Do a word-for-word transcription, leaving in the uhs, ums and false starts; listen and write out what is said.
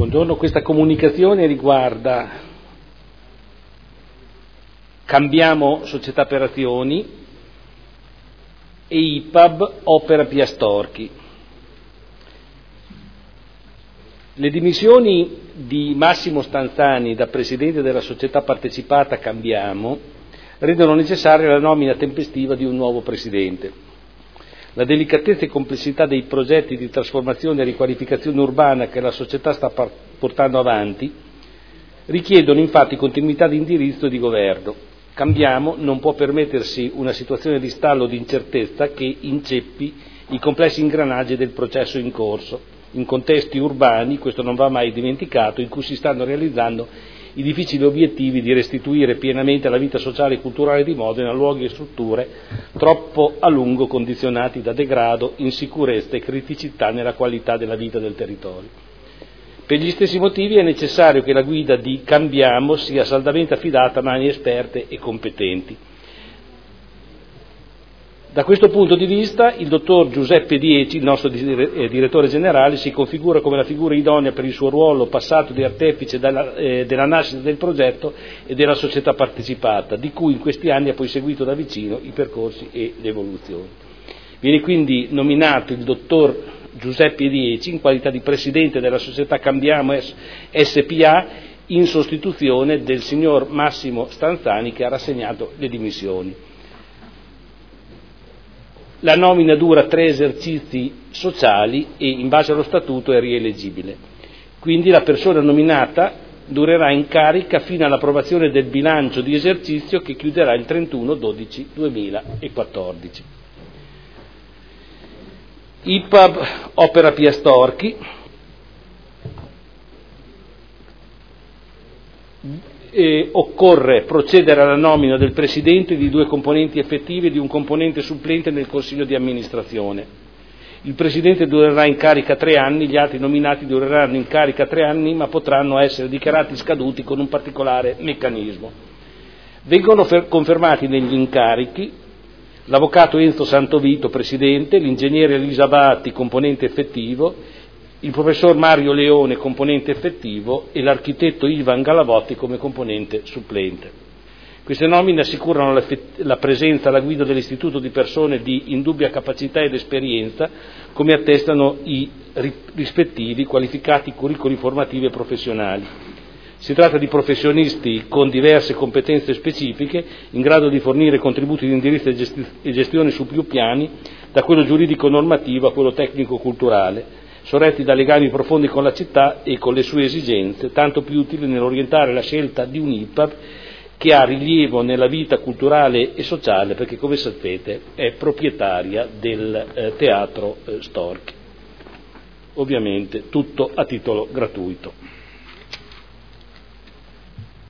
Buongiorno, questa comunicazione riguarda Cambiamo Società per Azioni e I P A B Opera Piastorchi. Le dimissioni di Massimo Stanzani da presidente della società partecipata Cambiamo rendono necessaria la nomina tempestiva di un nuovo presidente. La delicatezza e complessità dei progetti di trasformazione e riqualificazione urbana che la società sta portando avanti richiedono infatti continuità di indirizzo e di governo. Cambiamo non può permettersi una situazione di stallo o di incertezza che inceppi i complessi ingranaggi del processo in corso, in contesti urbani, questo non va mai dimenticato, in cui si stanno realizzando i difficili obiettivi di restituire pienamente alla vita sociale e culturale di Modena luoghi e strutture troppo a lungo condizionati da degrado, insicurezza e criticità nella qualità della vita del territorio. Per gli stessi motivi è necessario che la guida di Cambiamo sia saldamente affidata a mani esperte e competenti. Da questo punto di vista il dottor Giuseppe Dieci, il nostro direttore generale, si configura come la figura idonea per il suo ruolo passato di artefice della, eh, della nascita del progetto e della società partecipata, di cui in questi anni ha poi seguito da vicino i percorsi e le evoluzioni. Viene quindi nominato il dottor Giuseppe Dieci in qualità di presidente della società Cambiamo S P A in sostituzione del signor Massimo Stanzani che ha rassegnato le dimissioni. La nomina dura tre esercizi sociali e in base allo statuto è rieleggibile. Quindi la persona nominata durerà in carica fino all'approvazione del bilancio di esercizio che chiuderà il trentuno dicembre duemilaquattordici. I P A B Opera Piastorchi E occorre procedere alla nomina del Presidente, di due componenti effettivi e di un componente supplente nel Consiglio di amministrazione. Il Presidente durerà in carica tre anni, gli altri nominati dureranno in carica tre anni, ma potranno essere dichiarati scaduti con un particolare meccanismo. Vengono confermati negli incarichi l'Avvocato Enzo Santovito, Presidente, l'Ingegnere Elisa Batti, componente effettivo, il professor Mario Leone, componente effettivo, e l'architetto Ivan Galavotti come componente supplente. Queste nomine assicurano la, la presenza alla guida dell'istituto di persone di indubbia capacità ed esperienza, come attestano i rispettivi qualificati curricoli formativi e professionali. Si tratta di professionisti con diverse competenze specifiche, in grado di fornire contributi di indirizzo e gestione su più piani, da quello giuridico-normativo a quello tecnico-culturale, sorretti da legami profondi con la città e con le sue esigenze, tanto più utili nell'orientare la scelta di un I P A B che ha rilievo nella vita culturale e sociale, perché come sapete è proprietaria del eh, Teatro eh, Storchi. Ovviamente tutto a titolo gratuito.